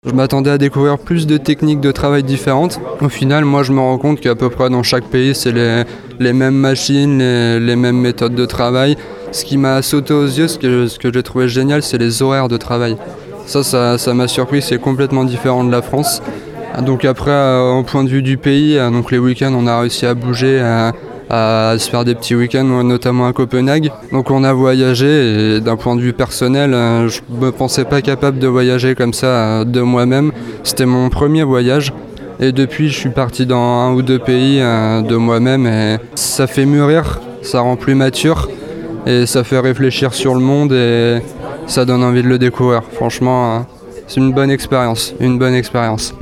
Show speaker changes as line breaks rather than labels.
Je m'attendais à découvrir plus de techniques de travail différentes. Au final, moi, je me rends compte qu'à peu près dans chaque pays, c'est les mêmes machines, les mêmes méthodes de travail. Ce qui m'a sauté aux yeux, ce que j'ai trouvé génial, c'est les horaires de travail. Ça m'a surpris, c'est complètement différent de la France. Donc après, au point de vue du pays, donc les week-ends, on a réussi à bouger, à se faire des petits week-ends, notamment à Copenhague. Donc on a voyagé et d'un point de vue personnel, je me pensais pas capable de voyager comme ça de moi-même. C'était mon premier voyage et depuis je suis parti dans un ou deux pays de moi-même et ça fait mûrir, ça rend plus mature et ça fait réfléchir sur le monde et ça donne envie de le découvrir. Franchement, c'est une bonne expérience.